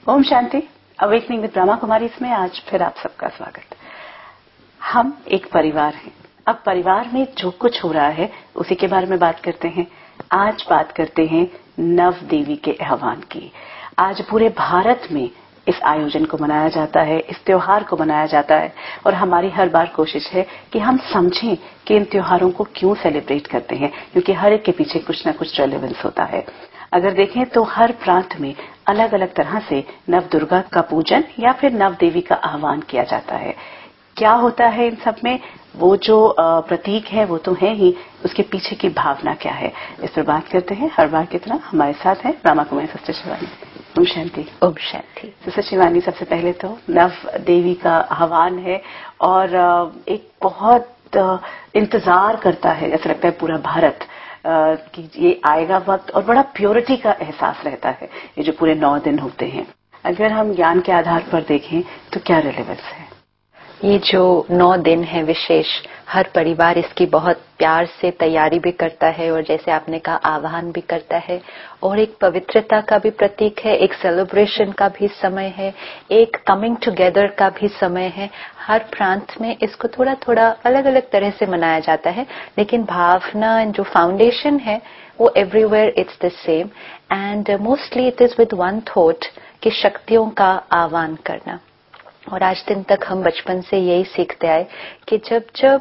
ओम शांति। Awakening with Brahma Kumari इसमें आज फिर आप सबका स्वागत। हम एक परिवार हैं। अब परिवार में जो कुछ हो रहा है उसी के बारे में बात करते हैं। आज बात करते हैं नव देवी के आह्वान की। आज पूरे भारत में इस आयोजन को मनाया जाता है, इस त्योहार को मनाया जाता है और हमारी हर बार कोशिश है कि हम समझें कि इन त्योहारों को क्यों सेलिब्रेट करते हैं, क्योंकि हर एक के पीछे कुछ न कुछ रेलेवेंस होता है। अगर देखें तो हर प्रांत में अलग अलग तरह से नव दुर्गा का पूजन या फिर नव देवी का आह्वान किया जाता है। क्या होता है इन सब में, वो जो प्रतीक है वो तो है ही, उसके पीछे की भावना क्या है, इस पर बात करते हैं। हर बार की तरह हमारे साथ है ब्रह्मा कुमारी सिस्टर शिवानी। ओम शांति। ओम शांति। सिस्टर शिवानी, सबसे पहले तो नव देवी का आह्वान है और एक बहुत इंतजार करता है, ऐसा लगता है पूरा भारत कि ये आएगा वक्त, और बड़ा प्योरिटी का एहसास रहता है ये जो पूरे 9 दिन होते हैं। अगर हम ज्ञान के आधार पर देखें तो क्या रिलेवेंस है? ये जो 9 दिन है विशेष, हर परिवार इसकी बहुत प्यार से तैयारी भी करता है और जैसे आपने कहा आह्वान भी करता है, और एक पवित्रता का भी प्रतीक है, एक सेलिब्रेशन का भी समय है, एक कमिंग टुगेदर का भी समय है। हर प्रांत में इसको थोड़ा थोड़ा अलग अलग तरह से मनाया जाता है, लेकिन भावना जो फाउंडेशन है वो everywhere it's the same, and mostly it is with one thought कि शक्तियों का आह्वान करना। और आज दिन तक हम बचपन से यही सीखते आए कि जब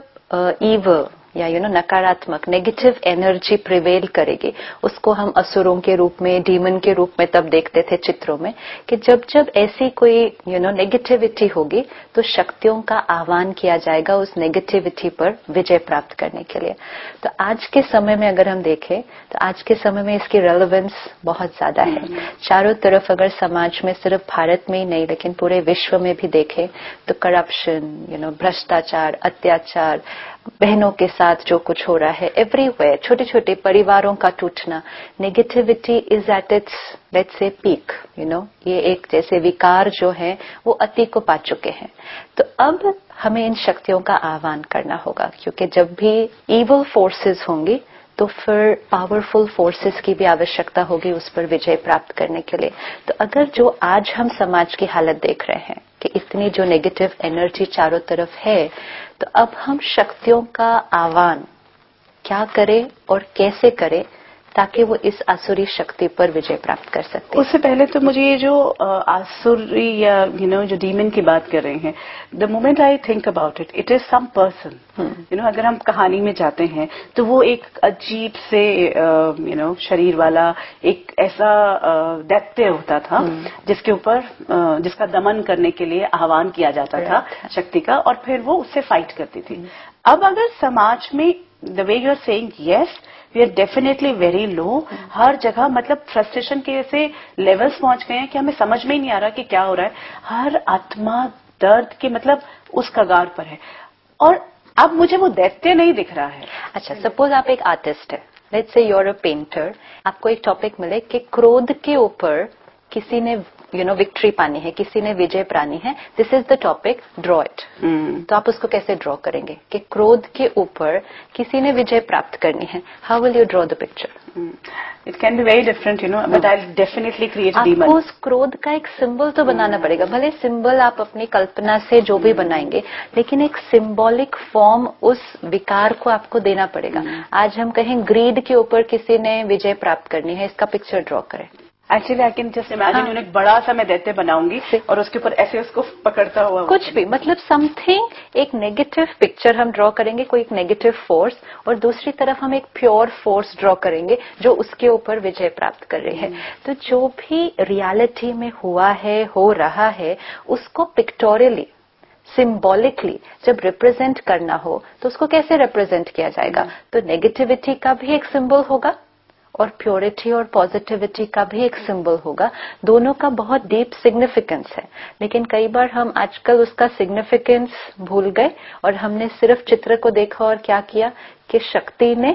जब ईवल या नकारात्मक नेगेटिव एनर्जी प्रिवेल करेगी, उसको हम असुरों के रूप में, डीमन के रूप में तब देखते थे चित्रों में, कि जब जब ऐसी कोई नेगेटिविटी होगी तो शक्तियों का आह्वान किया जाएगा उस नेगेटिविटी पर विजय प्राप्त करने के लिए। तो आज के समय में अगर हम देखें तो आज के समय में इसकी रेलेवेंस बहुत ज्यादा है। चारों तरफ अगर समाज में, सिर्फ भारत में ही नहीं लेकिन पूरे विश्व में भी देखें तो करप्शन, भ्रष्टाचार, अत्याचार, बहनों के साथ जो कुछ हो रहा है एवरीवेयर, छोटे छोटे परिवारों का टूटना, negativity is at its let's say peak. ये एक जैसे विकार जो है वो अति को पा चुके हैं। तो अब हमें इन शक्तियों का आह्वान करना होगा, क्योंकि जब भी इविल फोर्सेस होंगी तो फिर पावरफुल फोर्सेस की भी आवश्यकता होगी उस पर विजय प्राप्त करने के लिए। तो अगर जो आज हम समाज की हालत देख रहे हैं कि इतनी जो नेगेटिव एनर्जी चारों तरफ है, तो अब हम शक्तियों का आह्वान क्या करें और कैसे करें ताकि वो इस आसुरी शक्ति पर विजय प्राप्त कर सकते हैं। उससे पहले तो मुझे ये जो आसुरी या जो डीमन की बात कर रहे हैं, the moment I think about it, it is some person. अगर हम कहानी में जाते हैं तो वो एक अजीब से शरीर वाला एक ऐसा दैत्य होता था जिसके ऊपर जिसका दमन करने के लिए आह्वान किया जाता था शक्ति का, और फिर वो उससे फाइट करती थी। अब अगर समाज में the way you are saying, yes we are definitely very low, हर जगह मतलब फ्रस्ट्रेशन के ऐसे लेवल्स पहुंच गए हैं कि हमें समझ में ही नहीं आ रहा कि क्या हो रहा है। हर आत्मा दर्द के मतलब उस कगार पर है, और अब मुझे वो दैत्य नहीं दिख रहा है। अच्छा, सपोज आप एक आर्टिस्ट है, let's say you are a painter, आपको एक टॉपिक मिले कि क्रोध के ऊपर किसी ने विक्ट्री पानी है, किसी ने विजय पानी है, this is the topic, draw it. तो आप उसको कैसे ड्रॉ करेंगे कि क्रोध के ऊपर किसी ने विजय प्राप्त करनी है? How will you draw the picture? It can be very different, but I definitely create demon. आपको उस क्रोध का एक सिंबल तो बनाना पड़ेगा। भले सिंबल आप अपनी कल्पना से जो भी बनाएंगे, लेकिन एक सिंबॉलिक फॉर्म उस विकार को आपको देना पड़ेगा। आज हम कहें ग्रीड के ऊपर किसी ने विजय प्राप्त करनी है, इसका पिक्चर ड्रॉ करें। Actually I can just imagine, उन्हें बड़ा सा मैं दैत्य बनाऊंगी और उसके ऊपर ऐसे उसको पकड़ता हुआ कुछ भी, मतलब समथिंग, एक नेगेटिव पिक्चर हम ड्रॉ करेंगे, कोई एक नेगेटिव फोर्स, और दूसरी तरफ हम एक प्योर फोर्स ड्रॉ करेंगे जो उसके ऊपर विजय प्राप्त कर रही है। तो जो भी रियलिटी में हुआ है, हो रहा है, उसको पिक्टोरियली, सिंबॉलिकली जब रिप्रेजेंट करना हो तो उसको कैसे रिप्रेजेंट किया जाएगा? तो नेगेटिविटी का भी एक सिंबल होगा और प्योरिटी और पॉजिटिविटी का भी एक सिंबल होगा। दोनों का बहुत डीप सिग्निफिकेंस है, लेकिन कई बार हम आजकल उसका सिग्निफिकेंस भूल गए और हमने सिर्फ चित्र को देखा और क्या किया कि शक्ति ने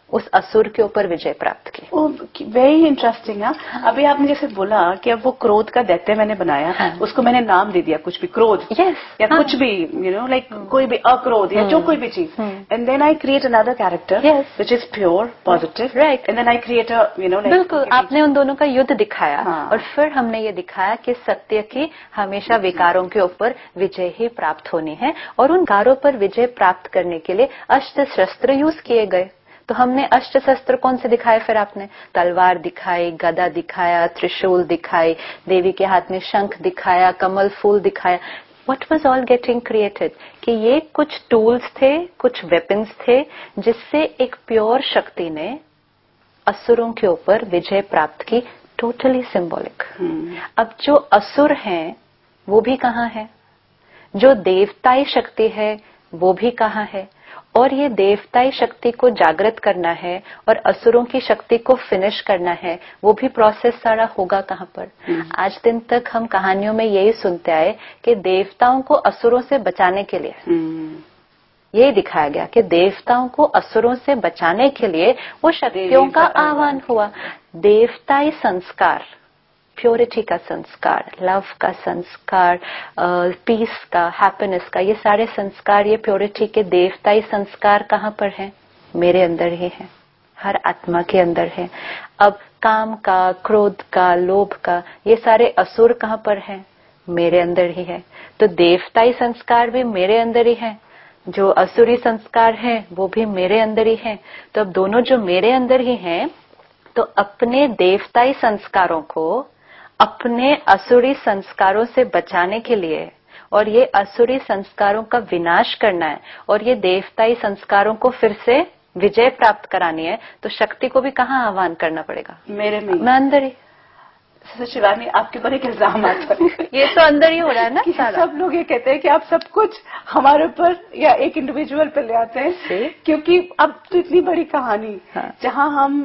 उस असुर के ऊपर विजय प्राप्त की। वेरी इंटरेस्टिंग है। अभी आपने जैसे बोला कि अब वो क्रोध का दैत्य मैंने बनाया, उसको मैंने नाम दे दिया कुछ भी, क्रोध या कुछ भी, लाइक कोई भी अक्रोध या जो कोई भी चीज, and then I create another character which is pure positive, right, and then I create a बिल्कुल आपने उन दोनों का युद्ध दिखाया। और फिर हमने ये दिखाया कि सत्य की हमेशा विकारों के ऊपर विजय ही प्राप्त होनी है, और उन कारों पर विजय प्राप्त करने के लिए अस्त्र शस्त्र यूज किए गए। तो हमने अस्त्र शस्त्र कौन से दिखाए? फिर आपने तलवार दिखाई, गदा दिखाया, त्रिशूल दिखाई, देवी के हाथ में शंख दिखाया, कमल फूल दिखाया। What was all getting created? कि ये कुछ टूल्स थे, कुछ वेपन्स थे, जिससे एक प्योर शक्ति ने असुरों के ऊपर विजय प्राप्त की। Totally symbolic. अब जो असुर हैं वो भी कहाँ है, जो देवताई शक्ति है वो भी कहाँ है, और ये देवताई शक्ति को जागृत करना है और असुरों की शक्ति को फिनिश करना है, वो भी प्रोसेस सारा होगा कहाँ पर? आज दिन तक हम कहानियों में यही सुनते आए कि देवताओं को असुरों से बचाने के लिए यही दिखाया गया कि देवताओं को असुरों से बचाने के लिए वो शक्तियों का आह्वान हुआ। देवताई संस्कार, प्योरिटी का संस्कार, लव का संस्कार, पीस का, हैप्पीनेस का, ये सारे संस्कार, ये प्योरिटी के देवताई संस्कार कहाँ पर हैं? मेरे अंदर ही है, हर आत्मा के अंदर है। अब काम का, क्रोध का, लोभ का, ये सारे असुर कहाँ पर हैं? मेरे अंदर ही है। तो देवताई संस्कार भी मेरे अंदर ही है, जो असुरी संस्कार हैं वो भी मेरे अंदर ही हैं। तो अब दोनों जो मेरे अंदर ही हैं, तो अपने देवताई संस्कारों को अपने असुरी संस्कारों से बचाने के लिए, और ये असुरी संस्कारों का विनाश करना है, और ये देवताई संस्कारों को फिर से विजय प्राप्त करानी है, तो शक्ति को भी कहाँ आह्वान करना पड़ेगा? मेरे में, मैं अंदर ही। शिवानी, आपके ऊपर एक इल्जाम आता है ये तो अंदर ही हो रहा है ना सारा। सब लोग ये कहते हैं कि आप सब कुछ हमारे ऊपर या एक इंडिविजुअल पे ले आते हैं, क्योंकि अब तो इतनी बड़ी कहानी जहां हम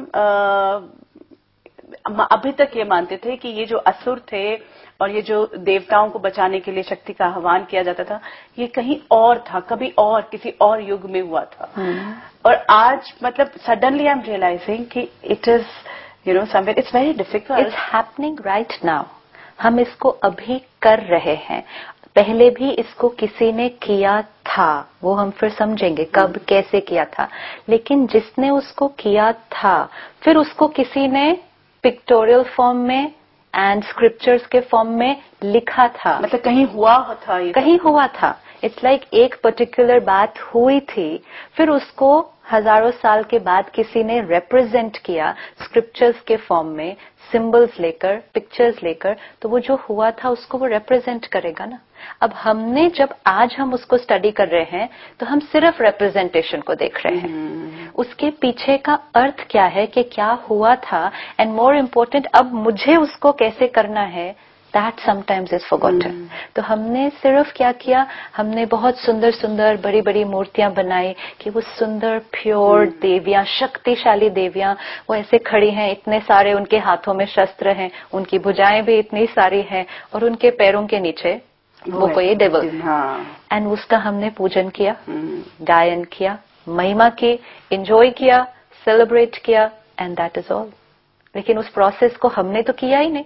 अभी तक ये मानते थे कि ये जो असुर थे और ये जो देवताओं को बचाने के लिए शक्ति का आह्वान किया जाता था, ये कहीं और था, कभी और किसी और युग में हुआ था। और आज मतलब सडनली आई एम रियलाइजिंग कि it is somewhere it's very difficult. It's happening right now. हम इसको अभी कर रहे हैं, पहले भी इसको किसी ने किया था, वो हम फिर समझेंगे कब कैसे किया था। लेकिन जिसने उसको किया था, फिर उसको किसी ने पिक्टोरियल फॉर्म में एंड स्क्रिप्चर्स के फॉर्म में लिखा था। मतलब कहीं हुआ था, ये कहीं हुआ था। इट्स लाइक एक पर्टिकुलर बात हुई थी, फिर उसको हजारों साल के बाद किसी ने रिप्रेजेंट किया स्क्रिप्चर्स के फॉर्म में, सिंबल्स लेकर, पिक्चर्स लेकर, तो वो जो हुआ था उसको वो रिप्रेजेंट करेगा ना। अब हमने जब आज हम उसको स्टडी कर रहे हैं तो हम सिर्फ रिप्रेजेंटेशन को देख रहे हैं, उसके पीछे का अर्थ क्या है कि क्या हुआ था, एंड मोर इम्पोर्टेंट अब मुझे उसको कैसे करना है, that sometimes is forgotten. तो हमने सिर्फ क्या किया, हमने बहुत सुंदर सुंदर बड़ी बड़ी मूर्तियां बनाई कि वो सुंदर प्योर देवियां, शक्तिशाली देवियां, वो ऐसे खड़ी हैं, इतने सारे उनके हाथों में शस्त्र हैं, उनकी भुजाएं भी इतनी सारी हैं, और उनके पैरों के नीचे वो कोई डेविल, एंड उसका हमने पूजन किया, गायन किया, महिमा की, एंजॉय किया, सेलिब्रेट किया, एंड दैट इज ऑल। लेकिन उस प्रोसेस को हमने तो किया ही नहीं।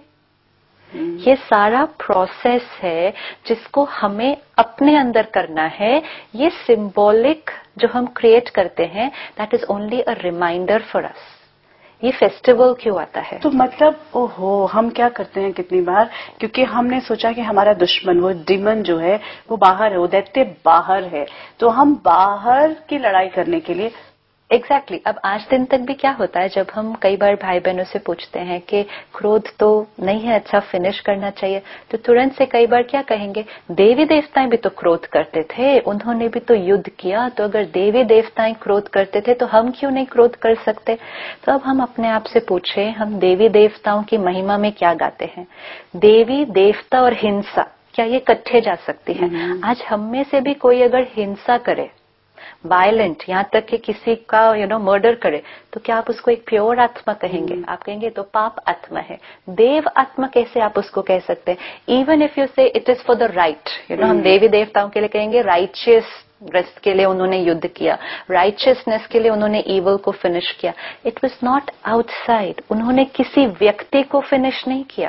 ये सारा प्रोसेस है जिसको हमें अपने अंदर करना है। ये सिंबॉलिक जो हम क्रिएट करते हैं, that is only a reminder for us. ये फेस्टिवल क्यों आता है? तो मतलब ओहो, हम क्या करते हैं कितनी बार, क्योंकि हमने सोचा कि हमारा दुश्मन, वो डिमन जो है वो बाहर है, वो दैत्य बाहर है, तो हम बाहर की लड़ाई करने के लिए एग्जैक्टली अब आज दिन तक भी क्या होता है, जब हम कई बार भाई बहनों से पूछते हैं कि क्रोध तो नहीं है अच्छा, फिनिश करना चाहिए, तो तुरंत से कई बार क्या कहेंगे, देवी देवताएं भी तो क्रोध करते थे, उन्होंने भी तो युद्ध किया, तो अगर देवी देवताएं क्रोध करते थे तो हम क्यों नहीं क्रोध कर सकते? तो अब हम अपने आप से पूछे, हम देवी देवताओं की महिमा में क्या गाते हैं? देवी देवता और हिंसा, क्या ये इकट्ठे जा सकती है? आज हम में से भी कोई अगर हिंसा करे वायलेंट, यहाँ तक कि किसी का मर्डर करे, तो क्या आप उसको एक प्योर आत्मा कहेंगे? आप कहेंगे तो पाप आत्मा है। देव आत्मा कैसे आप उसको कह सकते हैं? Even if you say it is for the right, हम देवी देवताओं के लिए कहेंगे राइचियस रेस्ट के लिए उन्होंने युद्ध किया, राइचियसनेस के लिए उन्होंने ईवल को फिनिश किया। इट वाज नॉट आउटसाइड, उन्होंने किसी व्यक्ति को फिनिश नहीं किया,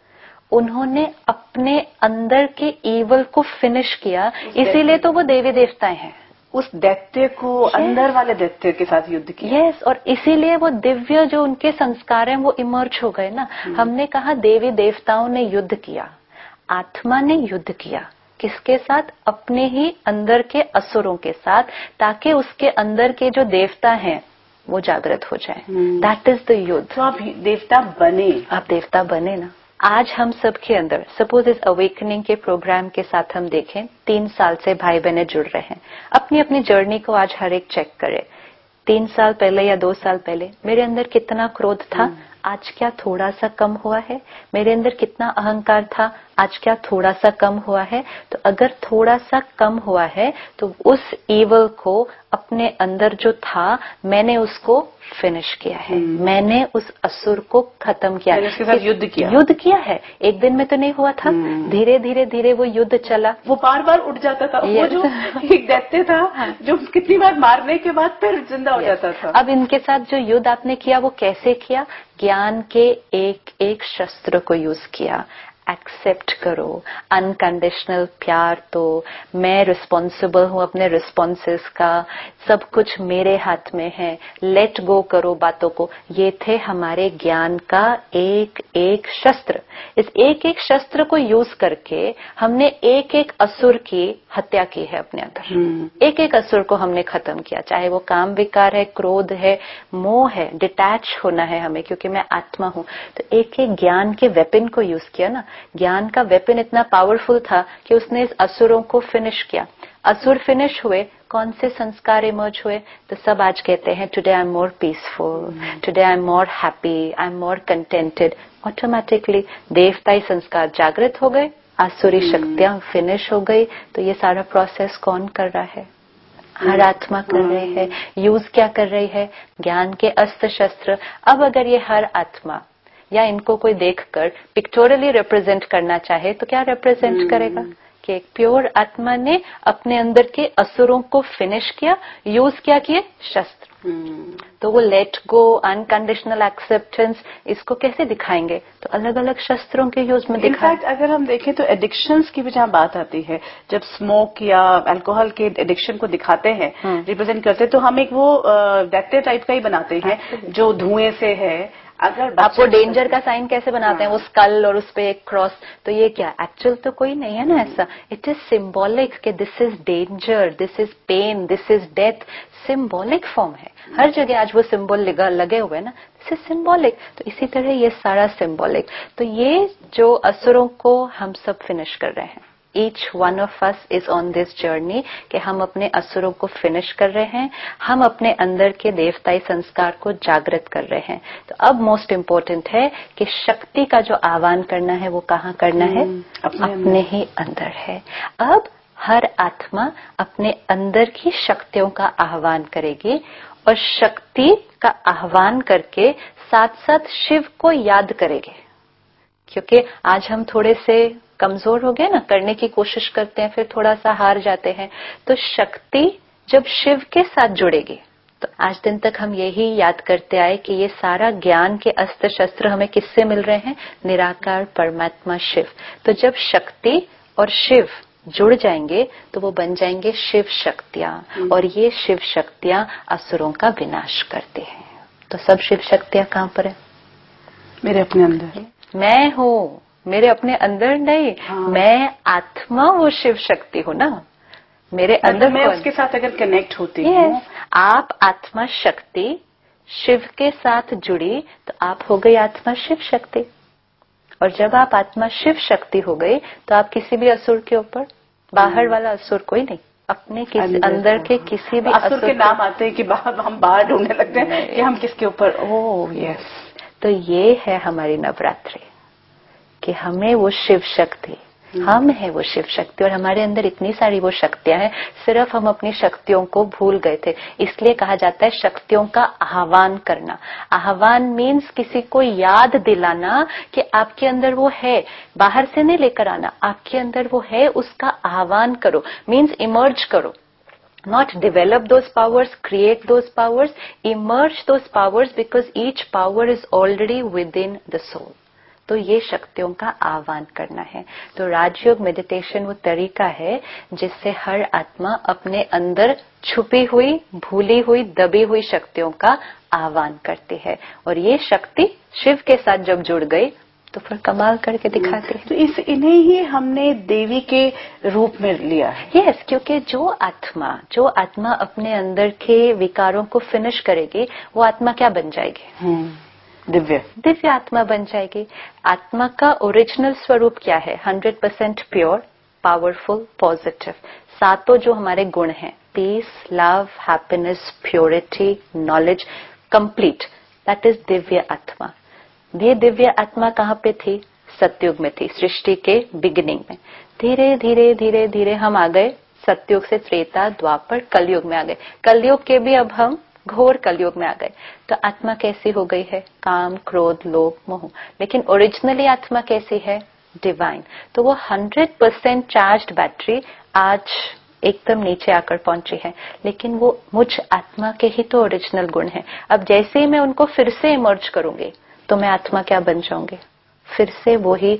उन्होंने अपने अंदर के ईवल को फिनिश किया, इसीलिए तो वो देवी देवताएं हैं। उस दैत्य को अंदर वाले दैत्य के साथ युद्ध किया। और इसीलिए वो दिव्य जो उनके संस्कार हैं वो इमर्ज हो गए ना। हमने कहा देवी देवताओं ने युद्ध किया, आत्मा ने युद्ध किया, किसके साथ? अपने ही अंदर के असुरों के साथ, ताकि उसके अंदर के जो देवता हैं वो जागृत हो जाए। दैट इज द युद्ध। तो आप देवता बने, आप देवता बने ना। आज हम सबके अंदर, सपोज इस अवेकनिंग के प्रोग्राम के साथ हम देखें, 3 साल से भाई बहनें जुड़ रहे हैं, अपनी अपनी जर्नी को आज हर एक चेक करे। 3 साल पहले या 2 साल पहले मेरे अंदर कितना क्रोध था, आज क्या थोड़ा सा कम हुआ है? मेरे अंदर कितना अहंकार था, आज क्या थोड़ा सा कम हुआ है? तो अगर थोड़ा सा कम हुआ है तो उस ईवल को अपने अंदर जो था, मैंने उसको फिनिश किया है, मैंने उस असुर को खत्म किया, मैंने उसके साथ युद्ध किया है। एक दिन में तो नहीं हुआ था, धीरे धीरे धीरे वो युद्ध चला। वो बार बार उठ जाता था, वो जो एक दैत्य था जो कितनी बार मारने के बाद फिर जिंदा हो जाता था। अब इनके साथ जो युद्ध आपने किया वो कैसे किया? ज्ञान के एक एक शस्त्र को यूज किया। एक्सेप्ट करो, अनकंडीशनल प्यार दो, मैं रिस्पॉन्सिबल हूं अपने रिस्पॉन्सेस का, सब कुछ मेरे हाथ में है, लेट गो करो बातों को। ये थे हमारे ज्ञान का एक एक शस्त्र। इस एक एक शस्त्र को यूज करके हमने एक एक असुर की हत्या की है अपने अंदर। एक एक असुर को हमने खत्म किया, चाहे वो काम विकार है, क्रोध है, मोह है, डिटैच होना है हमें, क्योंकि मैं आत्मा हूं। तो एक एक ज्ञान के वेपन को यूज किया ना। ज्ञान का वेपन इतना पावरफुल था कि उसने इस असुरों को फिनिश किया। असुर फिनिश हुए, कौन से संस्कार इमर्ज हुए? तो सब आज कहते हैं today I am more peaceful, today I am more happy, I am more contented. Automatically देवताई संस्कार जागृत हो गए, आसुरी शक्तियां फिनिश हो गई। तो ये सारा प्रोसेस कौन कर रहा है? हर आत्मा कर रही है। यूज क्या कर रही है? ज्ञान के अस्त्र शस्त्र। अब अगर ये हर आत्मा या इनको कोई देखकर पिक्टोरियली रिप्रेजेंट करना चाहे तो क्या रिप्रेजेंट करेगा? कि एक प्योर आत्मा ने अपने अंदर के असुरों को फिनिश किया, यूज क्या किए? शस्त्र। तो वो लेट गो, अनकंडीशनल एक्सेप्टेंस, इसको कैसे दिखाएंगे? तो अलग अलग शस्त्रों के यूज में दिखाएं। इनफैक्ट अगर हम देखें तो एडिक्शंस की भी जहां बात आती है, जब स्मोक या अल्कोहल के एडिक्शन को दिखाते हैं, रिप्रेजेंट करते हैं, तो हम एक वो दैत्य टाइप का ही बनाते हैं जो धुएं से है। अगर आपको डेंजर का साइन कैसे बनाते हैं? वो स्कल और उस पे एक क्रॉस, तो ये क्या एक्चुअल तो कोई नहीं है ना ऐसा। इट इज सिंबॉलिक कि this is danger, this is pain, this is death. Symbolic form है, हर जगह आज वो सिंबल लगे हुए हैं ना, दिस इज सिंबॉलिक। तो इसी तरह ये सारा सिंबॉलिक। तो ये जो असुरों को हम सब फिनिश कर रहे हैं, Each one of us is on this journey कि हम अपने असुरों को फिनिश कर रहे हैं, हम अपने अंदर के देवताई संस्कार को जागृत कर रहे हैं। तो अब मोस्ट इम्पोर्टेंट है कि शक्ति का जो आह्वान करना है वो कहाँ करना है? अपने ही अंदर है। अब हर आत्मा अपने अंदर की शक्तियों का आह्वान करेगी और शक्ति का आह्वान करके साथ साथ शिव को याद करेगी। क्योंकि आज हम थोड़े से कमजोर हो गए ना, करने की कोशिश करते हैं फिर थोड़ा सा हार जाते हैं। तो शक्ति जब शिव के साथ जुड़ेगी, तो आज दिन तक हम यही याद करते आए कि ये सारा ज्ञान के अस्त्र शस्त्र हमें किससे मिल रहे हैं? निराकार परमात्मा शिव। तो जब शक्ति और शिव जुड़ जाएंगे तो वो बन जाएंगे शिव शक्तियां, और ये शिव शक्तियां असुरों का विनाश करते हैं। तो सब शिव शक्तियां कहाँ पर है? मेरे अपने अंदर। मैं हूँ, मेरे अपने अंदर नहीं। मैं आत्मा वो शिव शक्ति हूँ ना, मेरे अंदर। मैं उसके साथ अगर कनेक्ट होती हूँ, आप आत्मा शक्ति शिव के साथ जुड़ी तो आप हो गई आत्मा शिव शक्ति। और जब आप आत्मा शिव शक्ति हो गई तो आप किसी भी असुर के ऊपर, बाहर वाला असुर कोई नहीं, अपने किसी अंदर के किसी भी असुर के नाम आते हैं कि हम बाहर ढूंढने लगते हैं कि हम किसके ऊपर। Oh yes. तो ये है हमारी नवरात्रि कि हमें वो शिव शक्ति, हम है वो शिव शक्ति और हमारे अंदर इतनी सारी वो शक्तियां हैं, सिर्फ हम अपनी शक्तियों को भूल गए थे। इसलिए कहा जाता है शक्तियों का आह्वान करना। आह्वान मीन्स किसी को याद दिलाना कि आपके अंदर वो है, बाहर से नहीं लेकर आना, आपके अंदर वो है, उसका आह्वान करो। मीन्स इमर्ज करो, not develop those powers, create those powers, emerge those powers because each power is already within the soul. तो ये शक्तियों का आह्वान करना है। तो राजयोग मेडिटेशन वो तरीका है जिससे हर आत्मा अपने अंदर छुपी हुई, भूली हुई, दबी हुई शक्तियों का आह्वान करती है और ये शक्ति शिव के साथ जब जुड़ गई तो फिर कमाल करके दिखाती है। तो इन्हें ही हमने देवी के रूप में लिया है। यस, क्योंकि जो आत्मा अपने अंदर के विकारों को फिनिश करेगी वो आत्मा क्या बन जाएगी? दिव्य आत्मा बन जाएगी। आत्मा का ओरिजिनल स्वरूप क्या है? 100% प्योर, पावरफुल, पॉजिटिव। सातों जो हमारे गुण हैं, peace, love, happiness, purity, knowledge, complete, that is दिव्य आत्मा। ये दिव्य आत्मा कहाँ पे थी? सतयुग में थी, सृष्टि के बिगिनिंग में। धीरे धीरे धीरे धीरे हम आ गए सतयुग से त्रेता, द्वापर, कलयुग में आ गए। कलयुग के भी अब हम घोर कलयुग में आ गए। तो आत्मा कैसी हो गई है? काम, क्रोध, लोभ, मोह। लेकिन ओरिजिनली आत्मा कैसी है? डिवाइन। तो वो 100% चार्ज्ड बैटरी आज एकदम नीचे आकर पहुंची है, लेकिन वो मुझ आत्मा के ही तो ओरिजिनल गुण है। अब जैसे ही मैं उनको फिर से इमर्ज करूंगी तो मैं आत्मा क्या बन जाऊंगी? फिर से वही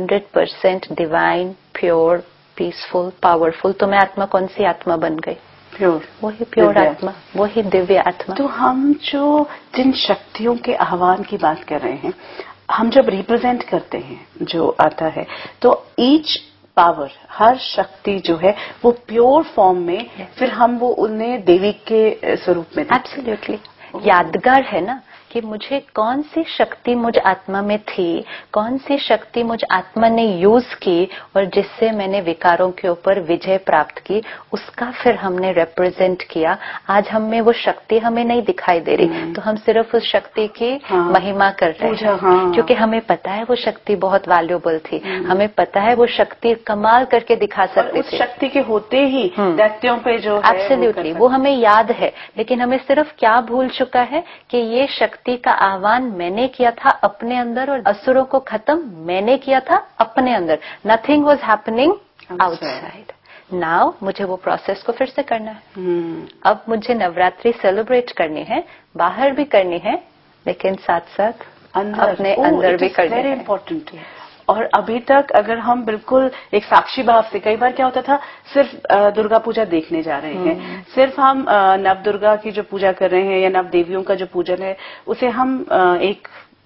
100% डिवाइन, प्योर, पीसफुल, पावरफुल। तो मैं आत्मा कौन सी आत्मा बन गई? प्योर, वही प्योर आत्मा, वही दिव्य आत्मा। तो हम जो जिन शक्तियों के आह्वान की बात कर रहे हैं, हम जब रिप्रेजेंट करते हैं जो आता है, तो ईच पावर, हर शक्ति जो है वो प्योर फॉर्म में, फिर हम वो उन्हें देवी के स्वरूप में। एब्सोल्युटली यादगार है ना कि मुझे कौन सी शक्ति मुझ आत्मा में थी, कौन सी शक्ति मुझ आत्मा ने यूज की और जिससे मैंने विकारों के ऊपर विजय प्राप्त की, उसका फिर हमने रिप्रेजेंट किया। आज हम में वो शक्ति हमें नहीं दिखाई दे रही, तो हम सिर्फ उस शक्ति की महिमा कर रहे हैं, क्योंकि हमें पता है वो शक्ति बहुत वैल्यूएबल थी, हमें पता है वो शक्ति कमाल करके दिखा सकती थी। उस शक्ति के होते ही दैत्यों पे जो है एब्सोल्युटली वो हमें याद है, लेकिन हमें सिर्फ क्या भूल चुका है कि ये शक्ति का आह्वान मैंने किया था अपने अंदर और असुरों को खत्म मैंने किया था अपने अंदर। Nothing was happening outside. Now मुझे वो प्रोसेस को फिर से करना है। अब मुझे नवरात्रि सेलिब्रेट करनी है, बाहर भी करनी है, लेकिन साथ साथ अपने अंदर भी करनी है। Very important. और अभी तक अगर हम बिल्कुल एक साक्षी भाव से, कई बार क्या होता था, सिर्फ दुर्गा पूजा देखने जा रहे हैं, सिर्फ हम नव दुर्गा की जो पूजा कर रहे हैं या नव देवियों का जो पूजन है उसे हम एक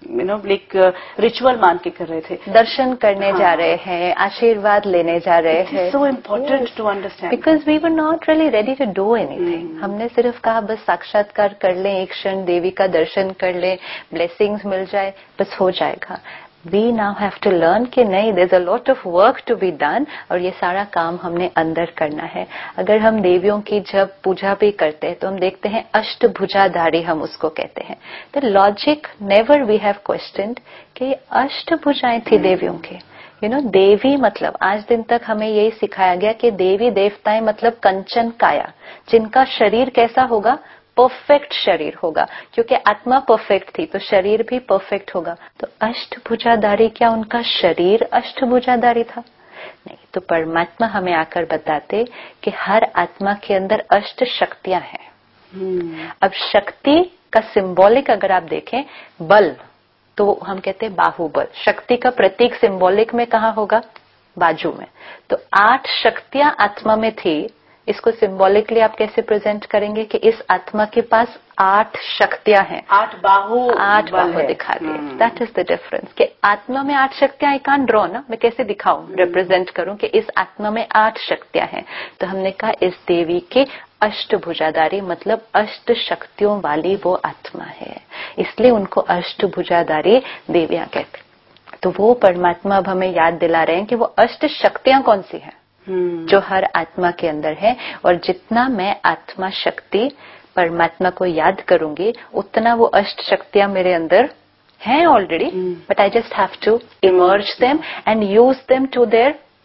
रिचुअल मान के कर रहे थे, दर्शन करने जा रहे हैं, आशीर्वाद लेने जा रहे हैं। So important to understand, because we were not really ready to do anything. हमने सिर्फ कहा बस साक्षात्कार कर लें, एक क्षण देवी का दर्शन कर लें, ब्लेसिंग्स मिल जाए, बस हो जाएगा। We now have to learn कि नहीं, there's a lot of work to be done और ये सारा काम हमने अंदर करना है। अगर हम देवियों की जब पूजा भी करते हैं तो हम देखते हैं अष्टभुजाधारी, हम उसको कहते हैं। तो logic never we have questioned कि अष्टभुजाएं थी देवियों की। देवी मतलब आज दिन तक हमें यही सिखाया गया कि देवी देवताएं मतलब कंचन काया, जिनका शरीर कैसा होगा? परफेक्ट शरीर होगा, क्योंकि आत्मा परफेक्ट थी तो शरीर भी परफेक्ट होगा। तो अष्टभुजाधारी, क्या उनका शरीर अष्टभुजाधारी था? नहीं। तो परमात्मा हमें आकर बताते कि हर आत्मा के अंदर अष्ट शक्तियां हैं। अब शक्ति का सिंबॉलिक अगर आप देखें, बल, तो हम कहते हैं बाहुबल। शक्ति का प्रतीक सिंबॉलिक में कहाँ होगा? बाजू में। तो 8 शक्तियां आत्मा में थी, इसको सिंबॉलिकली आप कैसे प्रेजेंट करेंगे कि इस आत्मा के पास 8 शक्तियां हैं, 8 बाहु दिखा दिए। दैट इज द डिफरेंस कि आत्मा में 8 शक्तियां, आई कांट ड्रॉ ना, मैं कैसे दिखाऊं, रिप्रेजेंट करूं कि इस आत्मा में 8 शक्तियां हैं। तो हमने कहा इस देवी के अष्टभुजाधारी मतलब 8 शक्तियों वाली वो आत्मा है, इसलिए उनको अष्टभुजाधारी देवियां कहते। तो वो परमात्मा अब हमें याद दिला रहे हैं कि वो 8 शक्तियां कौन सी हैं जो हर आत्मा के अंदर है। और जितना मैं आत्मा शक्ति परमात्मा को याद करूंगी, उतना वो 8 शक्तियां मेरे अंदर हैं already, but I just have to emerge them and use them to their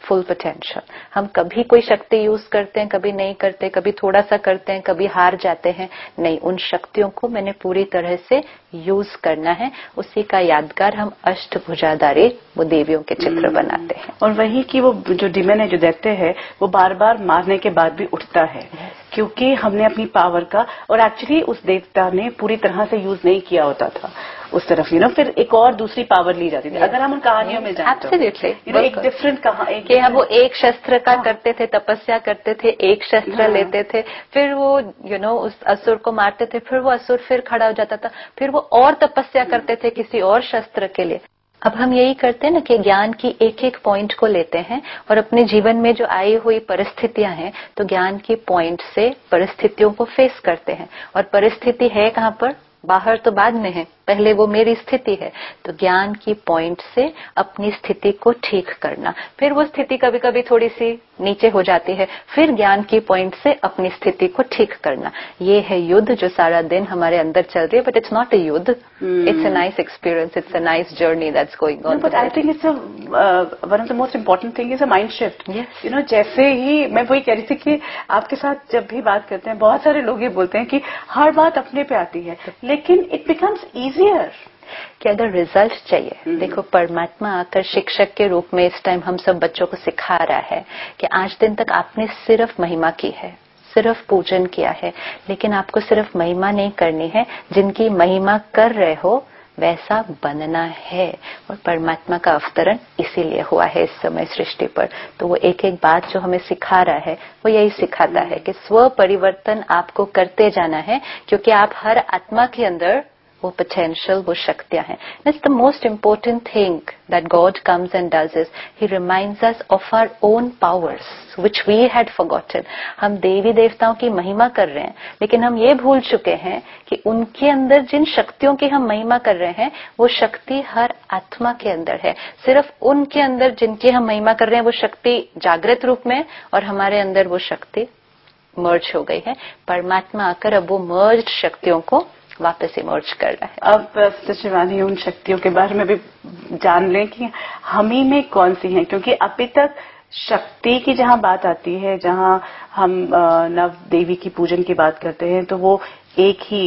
full potential. हम कभी कोई शक्ति यूज करते हैं, कभी नहीं करते, कभी थोड़ा सा करते हैं, कभी हार जाते हैं। नहीं, उन शक्तियों को मैंने पूरी तरह से यूज करना है। उसी का यादगार हम अष्टभुजाधारी वो देवियों के चित्र बनाते हैं। और वही कि वो जो डिमन है, जो दैत्य है, वो बार बार मारने के बाद भी उठता है, क्योंकि हमने अपनी पावर का, और एक्चुअली उस देवता ने पूरी तरह से यूज नहीं किया होता था उस तरफ, फिर एक और दूसरी पावर ली जाती थी। अगर हम उन कहानियों में जाएं तो एक डिफरेंट कि हम वो एक शस्त्र का करते थे, तपस्या करते थे, एक शस्त्र लेते थे, फिर वो उस असुर को मारते थे, फिर वो असुर फिर खड़ा हो जाता था, फिर वो और तपस्या करते थे किसी और शस्त्र के लिए। अब हम यही करते हैं ना कि ज्ञान की एक एक पॉइंट को लेते हैं और अपने जीवन में जो आई हुई परिस्थितियां हैं, तो ज्ञान की पॉइंट से परिस्थितियों को फेस करते हैं। और परिस्थिति है कहाँ पर? बाहर तो बाद में है, पहले वो मेरी स्थिति है। तो ज्ञान की पॉइंट से अपनी स्थिति को ठीक करना, फिर वो स्थिति कभी कभी थोड़ी सी नीचे हो जाती है, फिर ज्ञान की पॉइंट से अपनी स्थिति को ठीक करना। ये है युद्ध जो सारा दिन हमारे अंदर चल रही है। बट इट्स नॉट अ युद्ध, it's a nice experience, it's a nice journey that's going on. But I think it's one of the most important thing is a mind shift. जैसे ही मैं वही कह रही थी कि आपके साथ जब भी बात करते हैं, बहुत सारे लोग ये बोलते हैं कि हर बात अपने पे आती है, लेकिन इट बिकम्स ईजियर कि अगर रिजल्ट चाहिए। देखो, परमात्मा आकर शिक्षक के रूप में इस टाइम हम सब बच्चों को सिखा रहा है कि आज दिन तक आपने सिर्फ महिमा की है, सिर्फ पूजन किया है, लेकिन आपको सिर्फ महिमा नहीं करनी है, जिनकी महिमा कर रहे हो वैसा बनना है। और परमात्मा का अवतरण इसीलिए हुआ है इस समय सृष्टि पर। तो वो एक एक बात जो हमें सिखा रहा है वो यही सिखाता है कि स्व परिवर्तन आपको करते जाना है, क्योंकि आप हर आत्मा के अंदर वो पोटेंशियल, वो शक्तियां हैं। That's the most important thing that God comes and does is He reminds us of our own powers which we had forgotten. हम देवी देवताओं की महिमा कर रहे हैं, लेकिन हम ये भूल चुके हैं कि उनके अंदर जिन शक्तियों की हम महिमा कर रहे हैं वो शक्ति हर आत्मा के अंदर है। सिर्फ उनके अंदर जिनकी हम महिमा कर रहे हैं वो शक्ति जागृत रूप में, और हमारे अंदर वो शक्ति मर्ज हो गई है। परमात्मा आकर अब वो मर्ज शक्तियों को वापस इमर्ज कर रहा है। अब शिवानी, उन शक्तियों के बारे में भी जान लें कि हम ही में कौन सी हैं, क्योंकि अभी तक शक्ति की जहां बात आती है, जहां हम नव देवी की पूजन की बात करते हैं, तो वो एक ही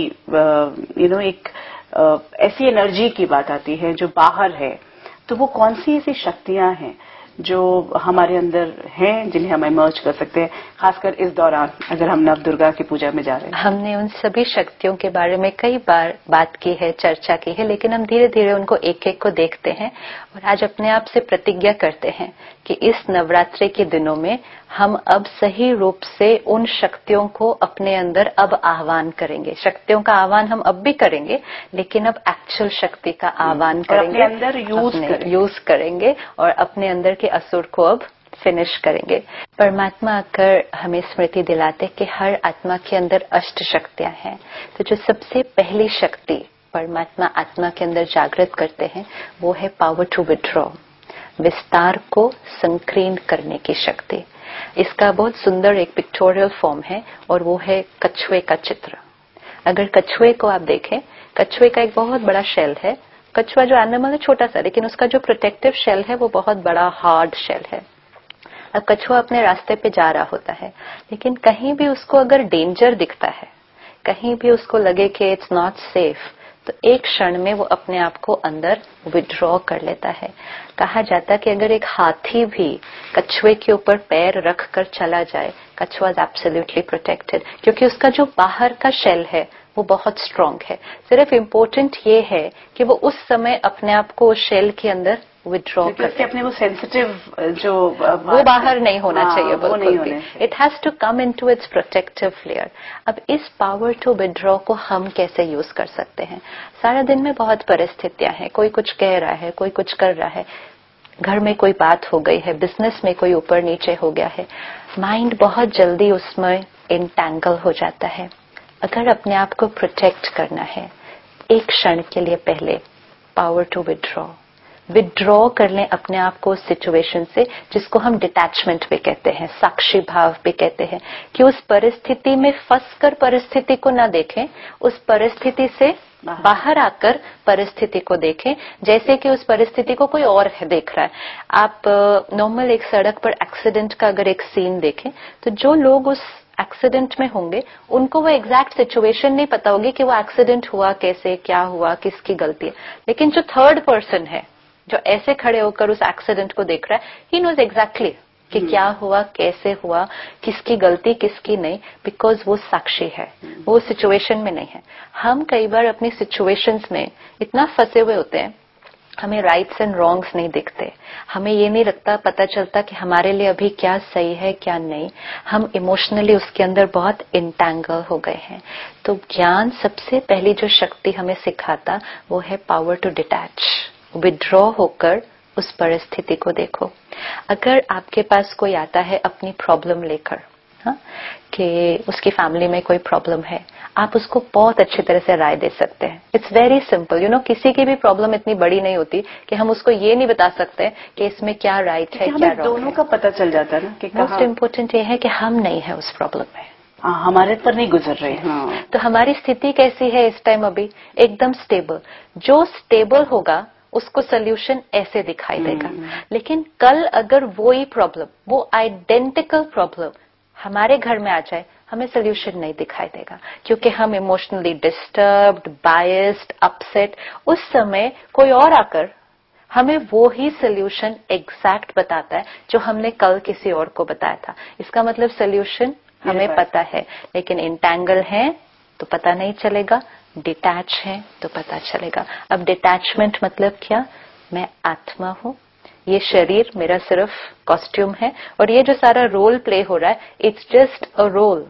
एक ऐसी एनर्जी की बात आती है जो बाहर है। तो वो कौन सी ऐसी शक्तियां हैं जो हमारे अंदर हैं, जिन्हें हम इमर्ज कर सकते हैं, खासकर इस दौरान अगर हम नव दुर्गा की पूजा में जा रहे हैं? हमने उन सभी शक्तियों के बारे में कई बार बात की है, चर्चा की है, लेकिन हम धीरे धीरे उनको एक एक को देखते हैं और आज अपने आप से प्रतिज्ञा करते हैं कि इस नवरात्रि के दिनों में हम अब सही रूप से उन शक्तियों को अपने अंदर अब आह्वान करेंगे। शक्तियों का आह्वान हम अब भी करेंगे, लेकिन अब एक्चुअल शक्ति का आह्वान करेंगे, अपने अंदर यूज करेंगे और अपने अंदर के असुर को अब फिनिश करेंगे। परमात्मा आकर हमें स्मृति दिलाते कि हर आत्मा के अंदर अष्ट शक्तियां हैं। तो जो सबसे पहली शक्ति परमात्मा आत्मा के अंदर जागृत करते हैं वो है पावर टू विड्रॉ, विस्तार को संकीर्ण करने की शक्ति। इसका बहुत सुंदर एक पिक्टोरियल फॉर्म है और वो है कछुए का चित्र। अगर कछुए को आप देखें, कछुए का एक बहुत बड़ा शेल है। कछुआ जो एनिमल है छोटा सा, लेकिन उसका जो प्रोटेक्टिव शेल है वो बहुत बड़ा हार्ड शेल है। अब कछुआ अपने रास्ते पे जा रहा होता है, लेकिन कहीं भी उसको अगर डेंजर दिखता है, कहीं भी उसको लगे कि इट्स नॉट सेफ, तो एक क्षण में वो अपने आप को अंदर विड्रॉ कर लेता है। कहा जाता है कि अगर एक हाथी भी कछुए के ऊपर पैर रख कर चला जाए, कछुआ इज एब्सोल्युटली प्रोटेक्टेड, क्योंकि उसका जो बाहर का शेल है वो बहुत स्ट्रांग है। सिर्फ इम्पोर्टेंट ये है कि वो उस समय अपने आप को उस शेल के अंदर विड्रॉ करके अपने वो सेंसिटिव जो वो बाहर नहीं होना चाहिए, बिल्कुल भी। It has to come into its protective layer. अब इस पावर टू विड्रॉ को हम कैसे यूज कर सकते हैं? सारा दिन में बहुत परिस्थितियां हैं, कोई कुछ कह रहा है, कोई कुछ कर रहा है, घर में कोई बात हो गई है, बिजनेस में कोई ऊपर नीचे हो गया है, माइंड बहुत जल्दी उसमें इंटैंगल हो जाता है। अगर अपने आप को प्रोटेक्ट करना है, एक क्षण के लिए पहले पावर टू विड्रॉ कर लें अपने आप को उस सिचुएशन से, जिसको हम डिटैचमेंट भी कहते हैं, साक्षी भाव भी कहते हैं, कि उस परिस्थिति में फंसकर परिस्थिति को ना देखें, उस परिस्थिति से बाहर आकर परिस्थिति को देखें जैसे कि उस परिस्थिति को कोई और देख रहा है। आप नॉर्मल एक सड़क पर एक्सीडेंट का अगर एक सीन देखें तो जो लोग उस एक्सीडेंट में होंगे उनको वो एग्जैक्ट सिचुएशन नहीं पता होगी कि वो एक्सीडेंट हुआ कैसे, क्या हुआ, किसकी गलती है। लेकिन जो थर्ड पर्सन है जो ऐसे खड़े होकर उस एक्सीडेंट को देख रहा है, ही नोज एग्जैक्टली कि क्या हुआ, कैसे हुआ, किसकी गलती किसकी नहीं, बिकॉज वो साक्षी है, वो सिचुएशन में नहीं है। हम कई बार अपनी सिचुएशंस में इतना फंसे हुए होते हैं, हमें राइट्स एंड रॉन्ग्स नहीं दिखते, हमें ये नहीं लगता पता चलता कि हमारे लिए अभी क्या सही है क्या नहीं। हम इमोशनली उसके अंदर बहुत इंटैंगल हो गए हैं। तो ज्ञान सबसे पहली जो शक्ति हमें सिखाता वो है पावर टू डिटैच, विड्रॉ होकर उस परिस्थिति को देखो। अगर आपके पास कोई आता है अपनी प्रॉब्लम लेकर, हाँ, कि उसकी फैमिली में कोई प्रॉब्लम है, आप उसको बहुत अच्छी तरह से राय दे सकते हैं। It's very simple, you know, किसी की भी प्रॉब्लम इतनी बड़ी नहीं होती कि हम उसको ये नहीं बता सकते कि इसमें क्या राइट है क्या रॉन्ग है। दोनों का पता चल जाता है ना कि मोस्ट इम्पोर्टेंट ये है कि हम नहीं है उस प्रॉब्लम में, हमारे पर नहीं गुजर रही। हाँ। तो हमारी स्थिति कैसी है इस टाइम? अभी एकदम स्टेबल। जो स्टेबल होगा उसको सोल्यूशन ऐसे दिखाई देगा। लेकिन कल अगर वो ही प्रॉब्लम, वो आइडेंटिकल प्रॉब्लम हमारे घर में आ जाए, हमें सोल्यूशन नहीं दिखाई देगा, क्योंकि हम इमोशनली डिस्टर्ब्ड, बायस्ड, अपसेट। उस समय कोई और आकर हमें वो ही सोल्यूशन एग्जैक्ट बताता है जो हमने कल किसी और को बताया था। इसका मतलब सोल्यूशन हमें पता है, लेकिन इंटैंगल है तो पता नहीं चलेगा, डिटैच है तो पता चलेगा। अब डिटैचमेंट मतलब क्या? मैं आत्मा हूं, ये शरीर मेरा सिर्फ कॉस्ट्यूम है, और ये जो सारा रोल प्ले हो रहा है, it's just a role.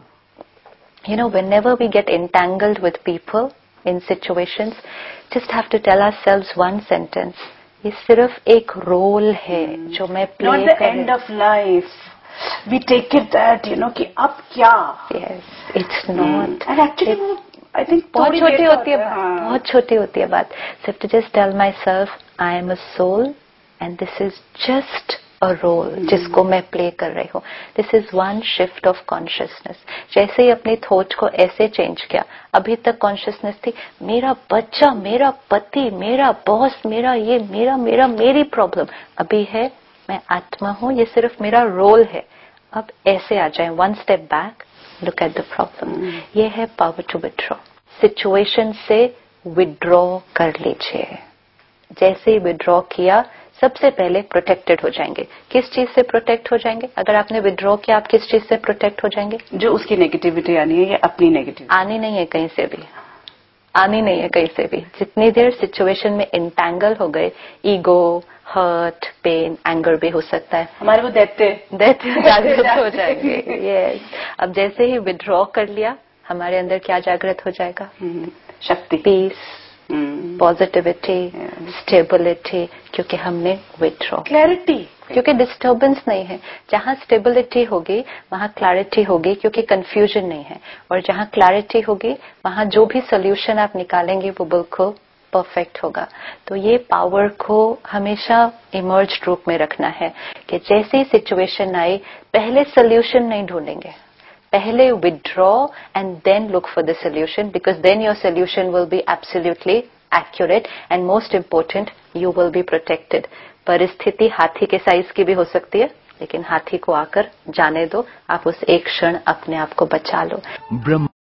You know, whenever we get entangled with people in situations, just have to tell ourselves one sentence, ये सिर्फ एक रोल है जो मैं प्ले कर रही हूँ। Not the end of life. We take it that, you know, कि अब क्या? Yes, it's not. And actually वो I think बहुत छोटी होती है बात, बहुत छोटी होती है बात। So to just tell myself, I am a soul and this is just a role जिसको मैं प्ले कर रही हूँ। This is one shift of consciousness. जैसे ही अपनी थॉट को ऐसे चेंज किया, अभी तक कॉन्शियसनेस थी मेरा बच्चा, मेरा पति, मेरा बॉस, मेरा ये, मेरी प्रॉब्लम। अभी है मैं आत्मा हूँ, ये सिर्फ मेरा रोल है। अब ऐसे आ जाए, one step back, look at the problem. ये है पावर टू विड्रॉ। सिचुएशन से विड्रॉ कर लीजिए। जैसे ही विड्रॉ किया, सबसे पहले प्रोटेक्टेड हो जाएंगे। किस चीज से प्रोटेक्ट हो जाएंगे? अगर आपने विड्रॉ किया, आप किस चीज से प्रोटेक्ट हो जाएंगे? जो उसकी नेगेटिविटी आनी है या अपनी नेगेटिविटी आनी नहीं है कहीं से भी, आनी नहीं है कहीं से भी। जितनी देर सिचुएशन में इंटैंगल हो गए, ईगो, हर्ट, पेन, एंगर भी हो सकता है, हमारे वो दैत्य जागृत हो जाएंगे। यस, अब जैसे ही विड्रॉ कर लिया, हमारे अंदर क्या जागृत हो जाएगा? शक्ति, पीस, पॉजिटिविटी, स्टेबिलिटी, क्योंकि हमने विड्रॉ, क्लैरिटी, क्योंकि डिस्टर्बेंस नहीं है। जहां स्टेबिलिटी होगी वहां क्लैरिटी होगी, क्योंकि कंफ्यूजन नहीं है। और जहां क्लैरिटी होगी वहां जो भी सोल्यूशन आप निकालेंगे वो बिल्कुल परफेक्ट होगा। तो ये पावर को हमेशा इमर्ज रूप में रखना है कि जैसे ही सिचुएशन आई, पहले सोल्यूशन नहीं ढूंढेंगे, पहले withdraw and then look for the solution, because then your solution will be absolutely accurate and most important, you will be protected. परिस्थिति हाथी के साइज की भी हो सकती है, लेकिन हाथी को आकर जाने दो, आप उस एक क्षण अपने आप को बचा लो।